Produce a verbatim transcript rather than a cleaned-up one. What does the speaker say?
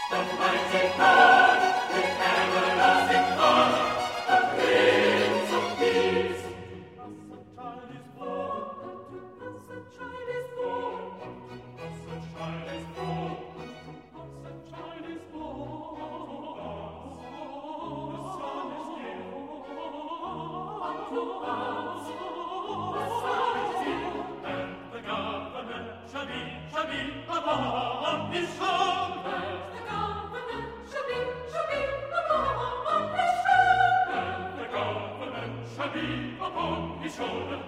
The mighty God, the everlasting God, the Prince of Peace. To us a child is born, to us a child is born, to us a child is born, to us a child is born. The Son is given unto us, the Son is given, and the government shall be, shall be upon his shoulders. The government shall be, shall be upon his shoulders. And the government shall be upon his shoulders.